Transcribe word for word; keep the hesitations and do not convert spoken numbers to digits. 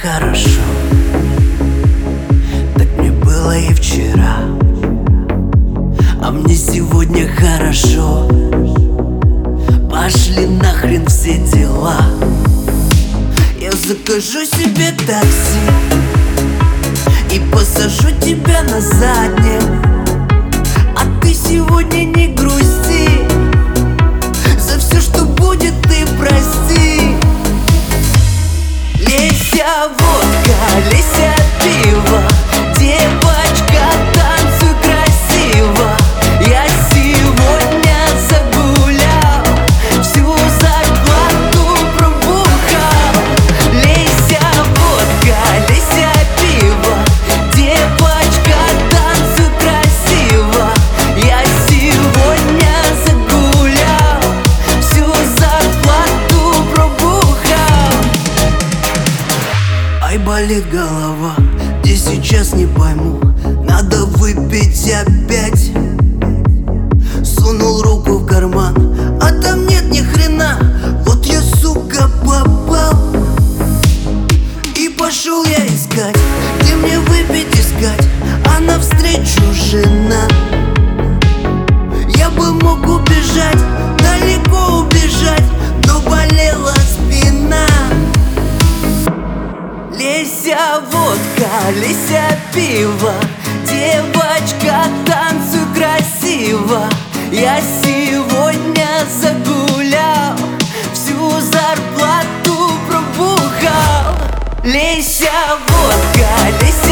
хорошо, так мне было и вчера. А мне сегодня хорошо. Пошли нахрен все дела. Я закажу себе такси и посажу тебя на заднем. А ты сегодня не грусти, за все, что будет, ты прости. Лейся водка, лейся пиво, девочка, танцуй красиво. Я сегодня загулял, всю зарплату пробухал. Лейся водка, лейся пиво, девочка, танцуй красиво. Я сегодня загулял, всю зарплату пробухал. Ай, болит голова, где сейчас не пойму. Надо выпить опять. Сунул руку в карман, а там нет ни хрена. Вот я, сука, попал. И пошел я искать, где мне выпить искать. А навстречу жена. Я бы мог убежать, далеко убежать, но болела спина. Лейся водка, лейся пиво, девочка, танцуй красиво. Я сегодня загулял, всю зарплату пробухал. Лейся водка, лейся